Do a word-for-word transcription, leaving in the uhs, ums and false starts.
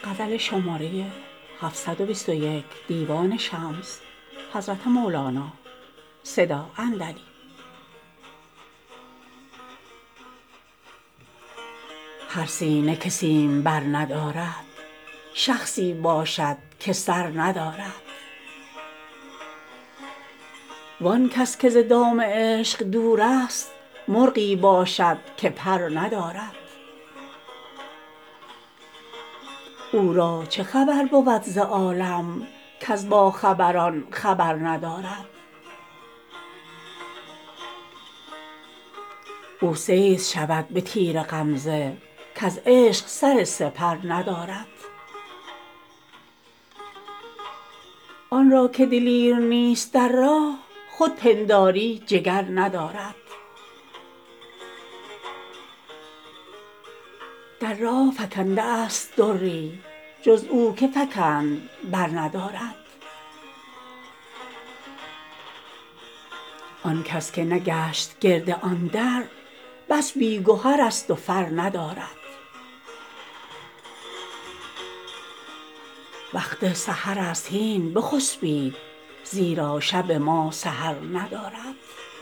هر سینه که سیمبر ندارد شخصی باشد که سر ندارد وان کس که ز دام عشق دورست مرغی باشد که پر ندارد او را چه خبر بود ز عالم کز باخبران خبر ندارد او صید شود به تیر غمزه کز عشق سر سپر ندارد آن را که دلیر نیست در راه خود پنداری جگر ندارد در راه فکنده است دری جز او که فکند بر ندارد آن کس که نگشت گرد آن در بس بی گهرست و فر ندارد وقت سحرست هین بخسبید زیرا شب ما سحر ندارد